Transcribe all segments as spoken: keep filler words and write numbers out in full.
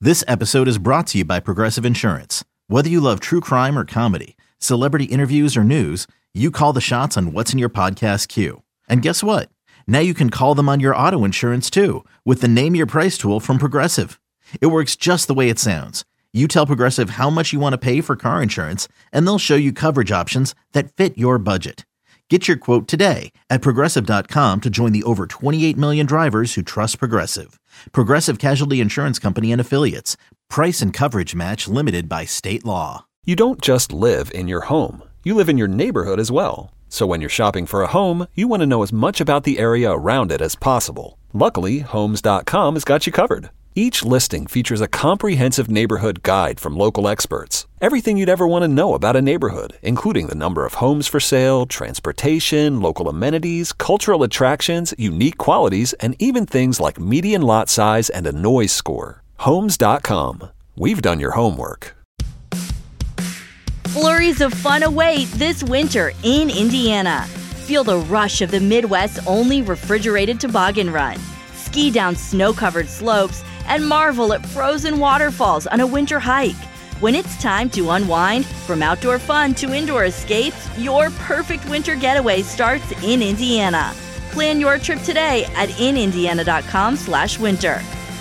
This episode is brought to you by Progressive Insurance. Whether you love true crime or comedy, celebrity interviews or news, you call the shots on what's in your podcast queue. And guess what? Now you can call them on your auto insurance too with the Name Your Price tool from Progressive. It works just the way it sounds. You tell Progressive how much you want to pay for car insurance, and they'll show you coverage options that fit your budget. Get your quote today at Progressive dot com to join the over twenty-eight million drivers who trust Progressive. Progressive Casualty Insurance Company and Affiliates. Price and coverage match limited by state law. You don't just live in your home. You live in your neighborhood as well. So when you're shopping for a home, you want to know as much about the area around it as possible. Luckily, Homes dot com has got you covered. Each listing features a comprehensive neighborhood guide from local experts. Everything you'd ever want to know about a neighborhood, including the number of homes for sale, transportation, local amenities, cultural attractions, unique qualities, and even things like median lot size and a noise score. Homes dot com. We've done your homework. Flurries of fun await this winter in Indiana. Feel the rush of the Midwest's only refrigerated toboggan run. Ski down snow-covered slopes and marvel at frozen waterfalls on a winter hike. When it's time to unwind, from outdoor fun to indoor escapes, your perfect winter getaway starts in Indiana. Plan your trip today at in indiana dot com slash winter.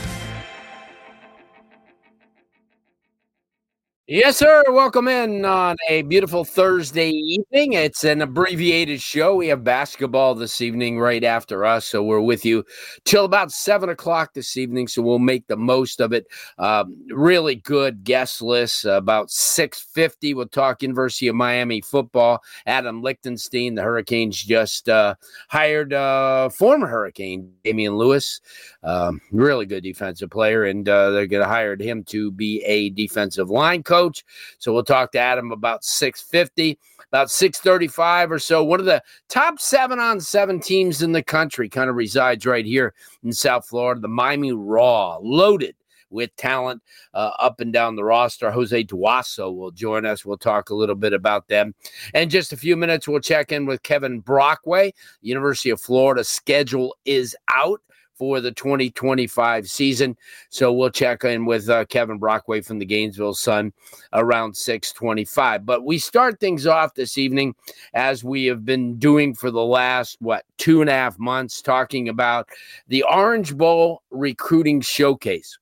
Yes, sir. Welcome in on a beautiful Thursday evening. It's an abbreviated show. We have basketball this evening right after us, so we're with you till about seven o'clock this evening, so we'll make the most of it. Um, really good guest list. Uh, about six fifty, we'll talk University of Miami football. Adam Lichtenstein, the Hurricanes just uh, hired uh, former Hurricane Damian Lewis, um, really good defensive player, and uh, they're going to hire him to be a defensive line coach. Coach. So we'll talk to Adam about six fifty, about six thirty-five or so. One of the top seven on seven teams in the country kind of resides right here in South Florida. The Miami Raw, loaded with talent uh, up and down the roster. Jose Duaso will join us. We'll talk a little bit about them. In just a few minutes, we'll check in with Kevin Brockway. University of Florida schedule is out for the twenty twenty-five season. So we'll check in with uh, Kevin Brockway from the Gainesville Sun around six twenty-five. But we start things off this evening, as we have been doing for the last, what, two and a half months, talking about the Orange Bowl Recruiting Showcase.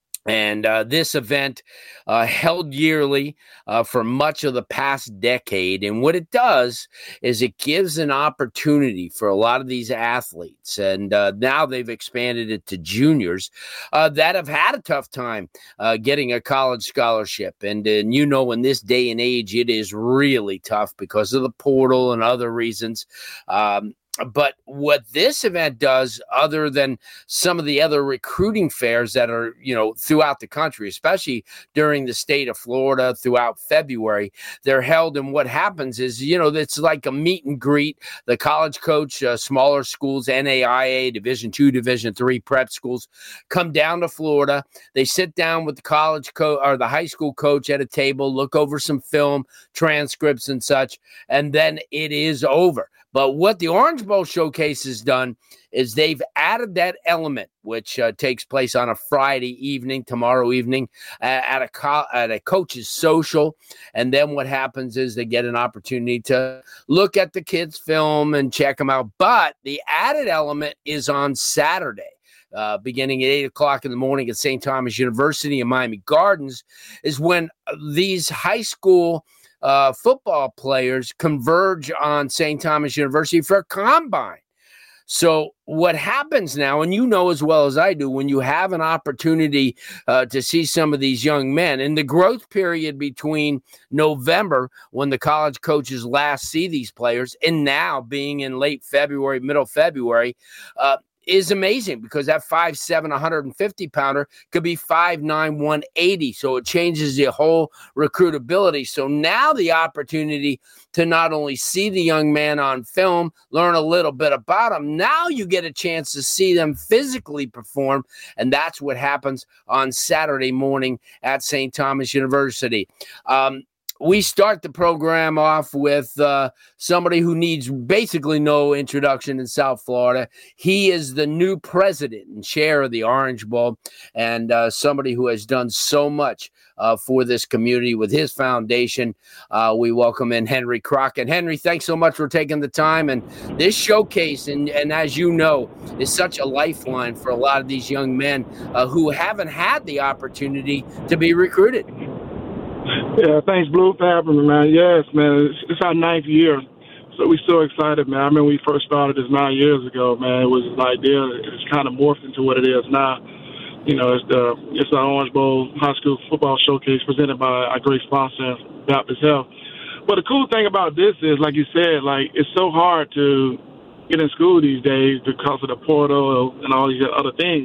And uh, this event uh, held yearly uh, for much of the past decade. And what it does is it gives an opportunity for a lot of these athletes. And uh, now they've expanded it to juniors uh, that have had a tough time uh, getting a college scholarship. And, and, you know, in this day and age, it is really tough because of the portal and other reasons. Um, But what this event does, other than some of the other recruiting fairs that are, you know, throughout the country, especially during the state of Florida throughout February, they're held. And what happens is, you know, it's like a meet and greet. The college coach, uh, smaller schools, N A I A, Division two, Division three prep schools come down to Florida. They sit down with the college coach or the high school coach at a table, look over some film, transcripts and such, and then it is over. But what the Orange Bowl Showcase has done is they've added that element, which uh, takes place on a Friday evening, tomorrow evening, uh, at a co- at a coach's social. And then what happens is they get an opportunity to look at the kids' film and check them out. But the added element is on Saturday. Uh, beginning at eight o'clock in the morning at Saint Thomas University in Miami Gardens, is when these high school Uh, football players converge on Saint Thomas University for a combine. So what happens now, and you know as well as I do, when you have an opportunity uh, to see some of these young men, in the growth period between November, when the college coaches last see these players, and now being in late February, middle February, uh, is amazing, because that five seven, one hundred fifty pounder could be five nine, one eighty. So it changes the whole recruitability. So now the opportunity to not only see the young man on film, learn a little bit about him, now you get a chance to see them physically perform. And that's what happens on Saturday morning at Saint Thomas University. Um, we start the program off with uh, somebody who needs basically no introduction in South Florida. He is the new president and chair of the Orange Bowl, and uh, somebody who has done so much uh, for this community with his foundation. Uh, we welcome in Henry Crockett. Henry, thanks so much for taking the time. And this showcase, and, and as you know, is such a lifeline for a lot of these young men uh, who haven't had the opportunity to be recruited. Yeah, thanks, Blue, for having me, man. Yes, man, it's, it's our ninth year, so we're so excited, man. I remember when we first started this nine years ago, man. It was an idea. It's kind of morphed into what it is now. You know, it's the it's our Orange Bowl High School Football Showcase presented by our great sponsor, Baptist Health. But the cool thing about this is, like you said, like it's so hard to get in school these days because of the portal and all these other things.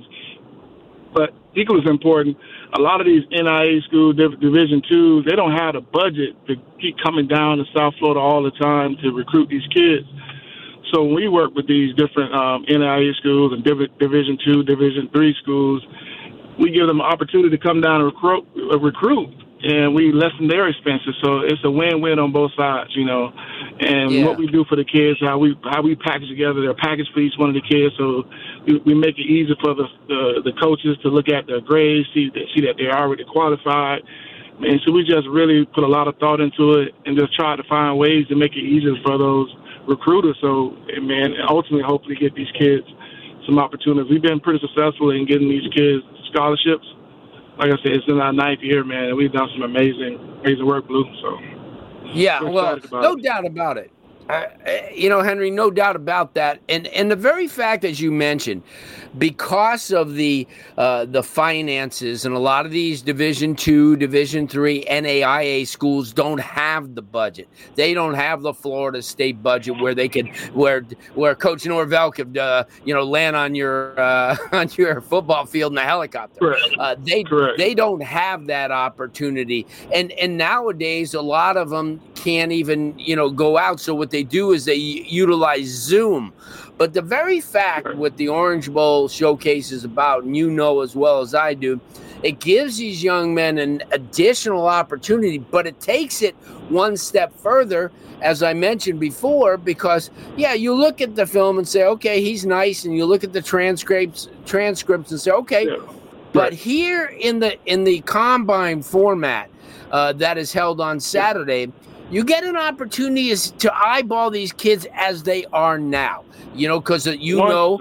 But equally as important, a lot of these N I A schools, Division two, they don't have the budget to keep coming down to South Florida all the time to recruit these kids. So when we work with these different um, N I A schools and Div- Division two, Division three schools, we give them an opportunity to come down and recruit, uh, recruit, and we lessen their expenses. So it's a win-win on both sides, you know. And yeah. what we do for the kids, how we how we package together their package for each one of the kids, so we, we make it easy for the, the the coaches to look at their grades, see that see that they're already qualified. And so we just really put a lot of thought into it and just try to find ways to make it easier for those recruiters. So, man, ultimately, hopefully get these kids some opportunities. We've been pretty successful in getting these kids scholarships. Like I said, it's in our ninth year, man, and we've done some amazing, amazing work, Blue. So, yeah, well, no it. doubt about it. Uh, you know, Henry, no doubt about that. And and the very fact, as you mentioned, because of the uh, the finances, and a lot of these Division two, Division three, N A I A schools don't have the budget. They don't have the Florida State budget where they could, where where Coach Norvell could, uh, you know, land on your uh, on your football field in a helicopter. Uh, they Correct. They don't have that opportunity, and and nowadays a lot of them can't even, you know, go out. So what they do is they utilize Zoom. But the very fact what the Orange Bowl Showcase is about, and you know as well as I do, it gives these young men an additional opportunity, but it takes it one step further, as I mentioned before, because, yeah, you look at the film and say, okay, he's nice, and you look at the transcripts transcripts and say, okay, yeah. But here in the in the combine format uh, that is held on Saturday, you get an opportunity to eyeball these kids as they are now, you know, because you know,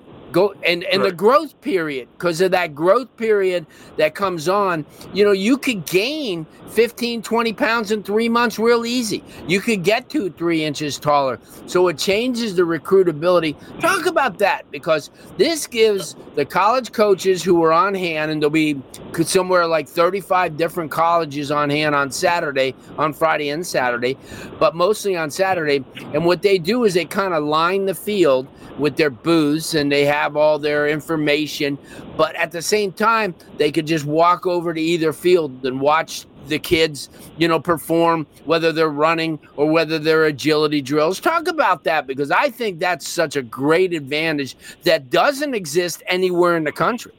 go and, and right. the growth period, because of that growth period that comes on, you know, you could gain fifteen, twenty pounds in three months real easy. You could get two, three inches taller. So it changes the recruitability. Talk about that, because this gives the college coaches who are on hand, and there'll be somewhere like thirty-five different colleges on hand on Saturday, on Friday and Saturday, but mostly on Saturday. And what they do is they kind of line the field with their booths, and they have all their information. But at the same time, they could just walk over to either field and watch the kids, you know, perform, whether they're running or whether they're agility drills. Talk about that, because I think that's such a great advantage that doesn't exist anywhere in the country.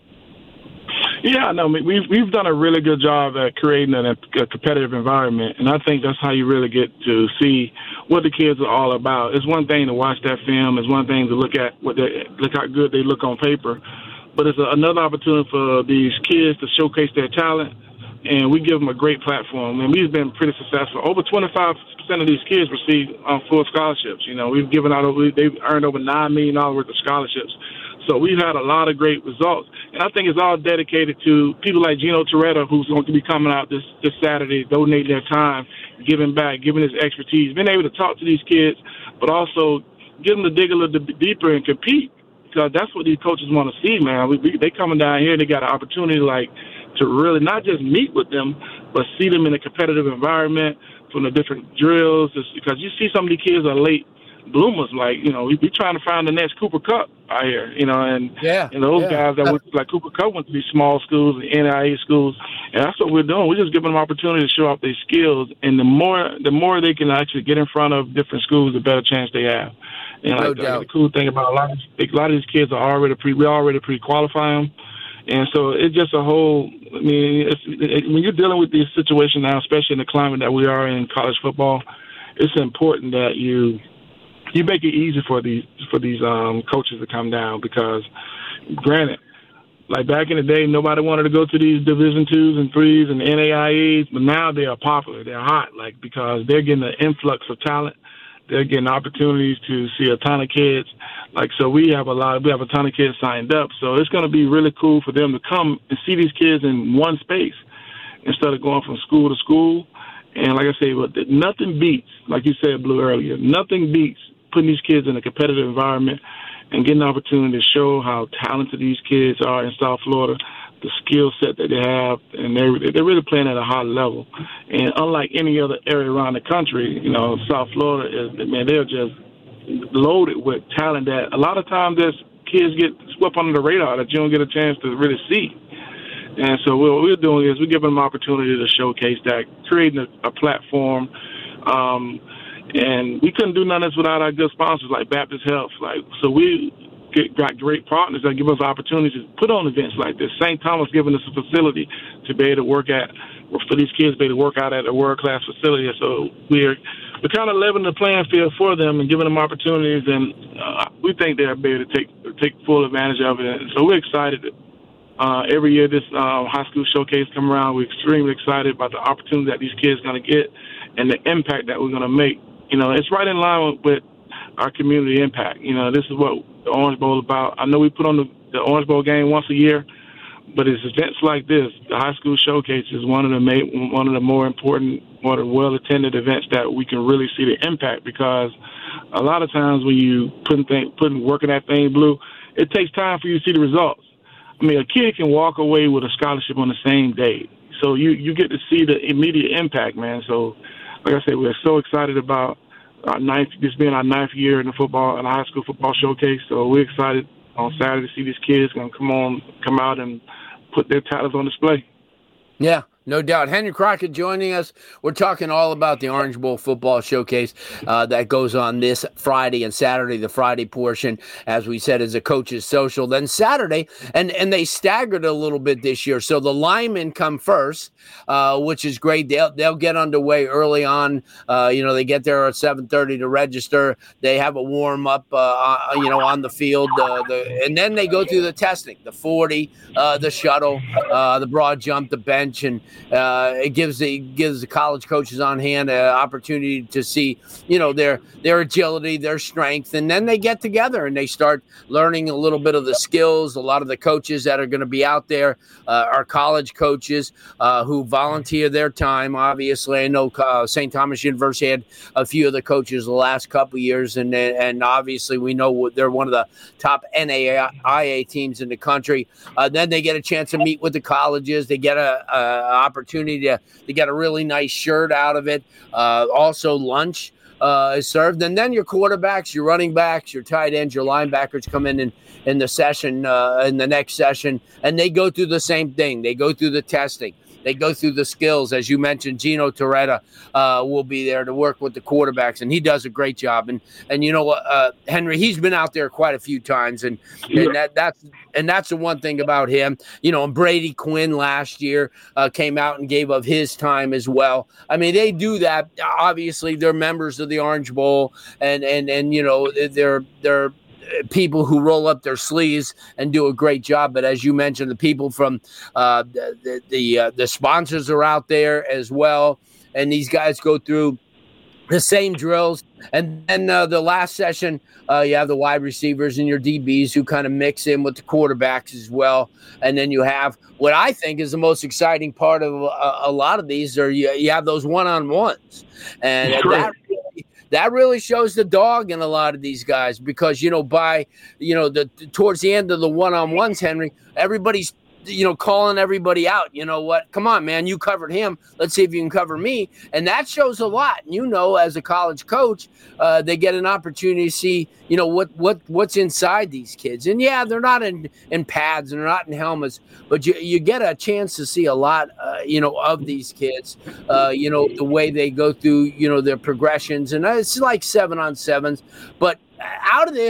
Yeah, no, we've we've done a really good job at creating a, a competitive environment, and I think that's how you really get to see what the kids are all about. It's one thing to watch that film. It's one thing to look at what they look how good they look on paper, but it's a, another opportunity for these kids to showcase their talent. And we give them a great platform. And we've been pretty successful. Over twenty-five percent of these kids receive um, full scholarships. You know, we've given out over, they've earned over nine million dollars worth of scholarships. So we've had a lot of great results. And I think it's all dedicated to people like Gino Toretta, who's going to be coming out this, this Saturday, donating their time, giving back, giving his expertise, being able to talk to these kids, but also get them to dig a little bit deeper and compete, because that's what these coaches want to see, man. We, we, they coming down here, they got an opportunity, like, to really not just meet with them, but see them in a competitive environment from the different drills. Because you see some of these kids are late bloomers. Like, you know, we be trying to find the next Cooper Kupp out here, you know, and, yeah, and those yeah. guys that went, like Cooper Kupp went to these small schools, the N I A schools, and that's what we're doing. We're just giving them opportunity to show off their skills, and the more the more they can actually get in front of different schools, the better chance they have. And no like doubt. The, the cool thing about a lot of a lot of these kids are already pre we already pre-qualify them. And so it's just a whole, I mean, it's, it, when you're dealing with these situations now, especially in the climate that we are in college football, it's important that you you make it easy for these for these um, coaches to come down because, granted, like back in the day, nobody wanted to go to these Division twos and threes and N A I Es, but now they are popular. They're hot, like because they're getting an influx of talent. They're getting opportunities to see a ton of kids. Like so, we have a lot. We have a ton of kids signed up. So it's going to be really cool for them to come and see these kids in one space instead of going from school to school. And like I say, but nothing beats, like you said, Blue, earlier. Nothing beats putting these kids in a competitive environment and getting an opportunity to show how talented these kids are in South Florida, the skill set that they have, and they're, they're really playing at a high level. And unlike any other area around the country, you know, South Florida is, man, they're just loaded with talent that a lot of times there's kids get swept under the radar that you don't get a chance to really see. And so what we're doing is we're giving them opportunity to showcase that, creating a, a platform. Um, And we couldn't do none of this without our good sponsors like Baptist Health. Like, so we get, got great partners that give us opportunities to put on events like this. Saint Thomas giving us a facility to be able to work at, for these kids to be able to work out at a world-class facility. So we're we're kind of leveling the playing field for them and giving them opportunities, and uh, we think they'll be able to take take full advantage of it. And so we're excited. Uh, every year this uh, high school showcase come around, we're extremely excited about the opportunity that these kids are going to get and the impact that we're going to make. You know, it's right in line with our community impact. You know, this is what the Orange Bowl is about. I know we put on the, the Orange Bowl game once a year, but it's events like this. The high school showcase is one of the ma- one of the more important, more well-attended events that we can really see the impact. Because a lot of times when you putting thing, putting working that thing blue, it takes time for you to see the results. I mean, a kid can walk away with a scholarship on the same day, so you you get to see the immediate impact, man. So. Like I said, we're so excited about our ninth, this being our ninth year in the football, in the high school football showcase. So we're excited on Saturday to see these kids going to come on, come out and put their talents on display. Yeah. No doubt. Henry Crockett joining us. We're talking all about the Orange Bowl football showcase uh, that goes on this Friday and Saturday. The Friday portion, as we said, is a coach's social. Then Saturday, and, and they staggered a little bit this year. So the linemen come first, uh, which is great. They'll, they'll get underway early on. Uh, you know, they get there at seven thirty to register. They have a warm-up, uh, you know, on the field. Uh, the, and then they go through the testing, the forty, uh, the shuttle, uh, the broad jump, the bench, and Uh, it gives the gives the college coaches on hand an opportunity to see, you know, their their agility, their strength, and then they get together and they start learning a little bit of the skills. A lot of the coaches that are going to be out there uh, are college coaches uh, who volunteer their time. Obviously, I know uh, Saint Thomas University had a few of the coaches the last couple of years, and and obviously we know they're one of the top N A I A teams in the country. Uh, then they get a chance to meet with the colleges. They get a, a opportunity to, to get a really nice shirt out of it. Uh, also, lunch uh, is served. And then your quarterbacks, your running backs, your tight ends, your linebackers come in in, in the session, uh, in the next session, and they go through the same thing. They go through the testing. They go through the skills. As you mentioned, Gino Torretta uh, will be there to work with the quarterbacks, and he does a great job. And and you know what, uh, Henry, he's been out there quite a few times, and, and that that's and that's the one thing about him. You know, and Brady Quinn last year uh, came out and gave of his time as well. I mean, they do that. Obviously, they're members of the Orange Bowl, and and and you know, they're they're. people who roll up their sleeves and do a great job. But as you mentioned, the people from uh, the the, the, uh, the sponsors are out there as well. And these guys go through the same drills. And then uh, the last session, uh, you have the wide receivers and your D Bs who kind of mix in with the quarterbacks as well. And then you have what I think is the most exciting part of a, a lot of these are you, you have those one-on-ones. And Sure. that really, that really shows the dog in a lot of these guys because, you know, by, you know, the towards the end of the one-on-ones, Henry, everybody's, you know, calling everybody out. You know what? Come on, man. You covered him. Let's see if you can cover me. And that shows a lot. And you know, as a college coach, uh, they get an opportunity to see, you know, what what what's inside these kids. And yeah, they're not in, in pads and they're not in helmets, but you you get a chance to see a lot, uh, you know, of these kids. Uh, you know, the way they go through, you know, their progressions, and it's like seven on sevens. But out of this,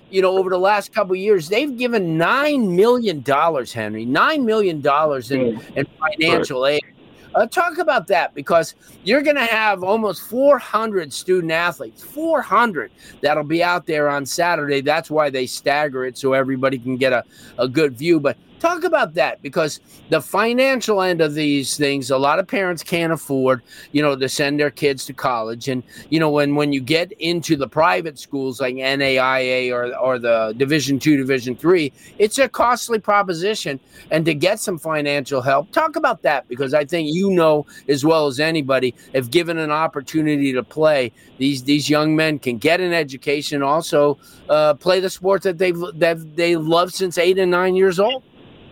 you know, over the last couple of years, they've given nine million dollars, Henry, nine million dollars in, mm. in financial aid. Uh, talk about that, because you're going to have almost four hundred student athletes, four hundred that'll be out there on Saturday. That's why they stagger it so everybody can get a, a good view. But talk about that, because the financial end of these things, a lot of parents can't afford, you know, to send their kids to college. And, you know, when, when you get into the private schools like N A I A or, or the Division two, Division three, it's a costly proposition. And to get some financial help, talk about that, because I think you know as well as anybody, if given an opportunity to play, these these young men can get an education, also uh, play the sport that they've, that they love since eight and nine years old.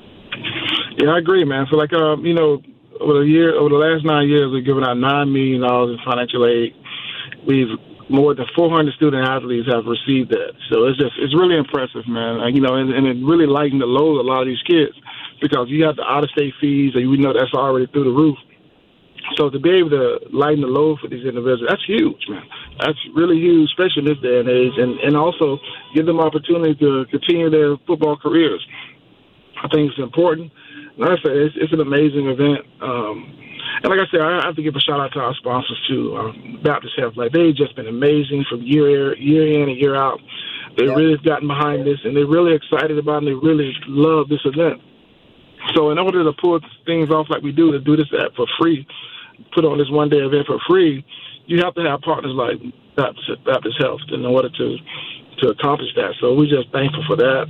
Yeah, I agree, man. So, like, um, you know, over the year, over the last nine years, we've given out nine million dollars in financial aid. We've more than four hundred student athletes have received that. So it's just, it's really impressive, man. Like, you know, and, and it really lightened the load of a lot of these kids, because you have the out-of-state fees, and we know that's already through the roof. So to be able to lighten the load for these individuals, that's huge, man. That's really huge, especially in this day and age, and, and also give them opportunity to continue their football careers. I think it's important. Like I said, it's, it's an amazing event. Um, and like I said, I have to give a shout out to our sponsors too, um, Baptist Health. Like, they've just been amazing from year year in and year out. They yeah. really gotten behind this, and they're really excited about it, and they really love this event. So in order to pull things off like we do, to do this app for free, put on this one day event for free, you have to have partners like Baptist, Baptist Health in order to to accomplish that. So we're just thankful for that.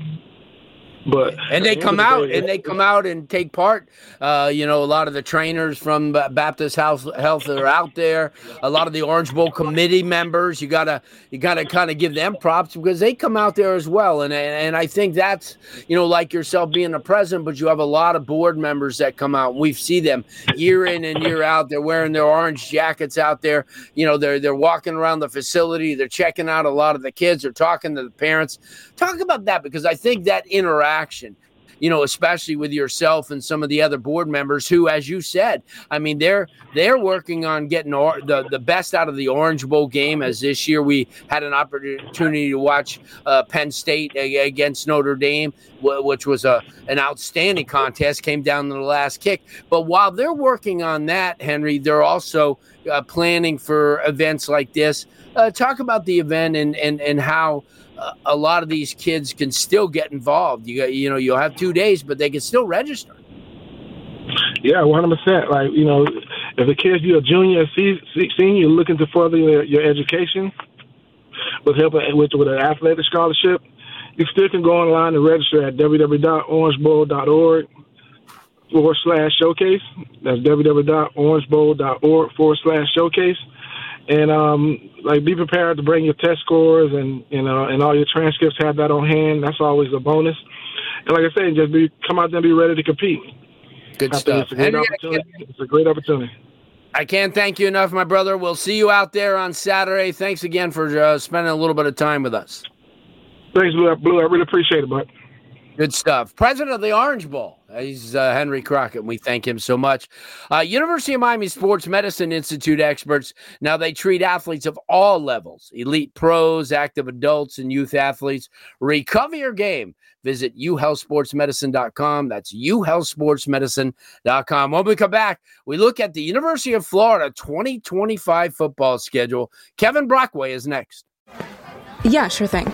But and they come out day, and they come out and take part. Uh, you know, a lot of the trainers from Baptist Health Health are out there. A lot of the Orange Bowl committee members. You gotta you gotta kind of give them props, because they come out there as well. And, and and I think that's, you know, like yourself being the president, but you have a lot of board members that come out. We see them year in and year out. They're wearing their orange jackets out there. You know, they're they're walking around the facility. They're checking out a lot of the kids. They're talking to the parents. Talk about that, because I think that interaction. Action, you know, especially with yourself and some of the other board members who, as you said, I mean, they're they're working on getting or, the, the best out of the Orange Bowl game, as this year we had an opportunity to watch uh, Penn State against Notre Dame, which was a an outstanding contest, came down to the last kick. But while they're working on that, Henry, they're also uh, planning for events like this. Uh, talk about the event and and, and how Uh, a lot of these kids can still get involved. You got, you know, you'll have two days, but they can still register. Yeah, one hundred percent. Like, you know, if the kids, you're a junior, senior, you're looking to further your, your education with help with, with an athletic scholarship, you still can go online and register at www.orangebowl.org forward slash showcase. That's www.orangebowl.org forward slash showcase. And, um, like, be prepared to bring your test scores and, you know, and all your transcripts, have that on hand. That's always a bonus. And like I said, just be come out there and be ready to compete. Good stuff. It's a great Henry, opportunity. It's a great opportunity. I can't thank you enough, my brother. We'll see you out there on Saturday. Thanks again for uh, spending a little bit of time with us. Thanks, Blue. Blue. I really appreciate it, bud. Good stuff. President of the Orange Bowl. He's uh, Henry Crockett, and we thank him so much. Uh, University of Miami Sports Medicine Institute experts. Now, they treat athletes of all levels, elite pros, active adults, and youth athletes. Recover your game. Visit u health sports medicine dot com. That's u health sports medicine dot com. When we come back, we look at the University of Florida twenty twenty-five football schedule. Kevin Brockway is next. Yeah, sure thing.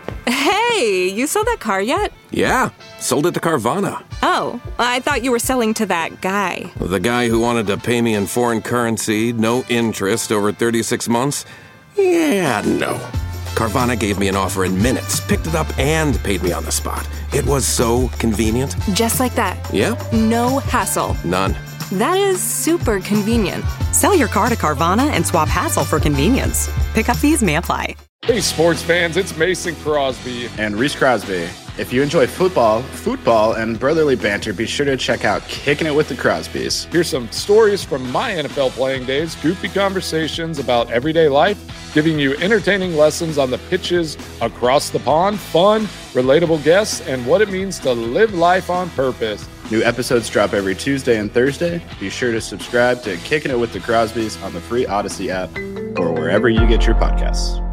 Hey, you sold that car yet? Yeah, sold it to Carvana. Oh, I thought you were selling to that guy. The guy who wanted to pay me in foreign currency, no interest, over thirty-six months? Yeah, no. Carvana gave me an offer in minutes, picked it up, and paid me on the spot. It was so convenient. Just like that. Yeah. No hassle. None. That is super convenient. Sell your car to Carvana and swap hassle for convenience. Pickup fees may apply. Hey, sports fans, it's Mason Crosby. And Reese Crosby. If you enjoy football, football, and brotherly banter, be sure to check out Kicking It with the Crosbys. Here's some stories from my N F L playing days, goofy conversations about everyday life, giving you entertaining lessons on the pitches across the pond, fun, relatable guests, and what it means to live life on purpose. New episodes drop every Tuesday and Thursday. Be sure to subscribe to Kicking It with the Crosbys on the free Odyssey app or wherever you get your podcasts.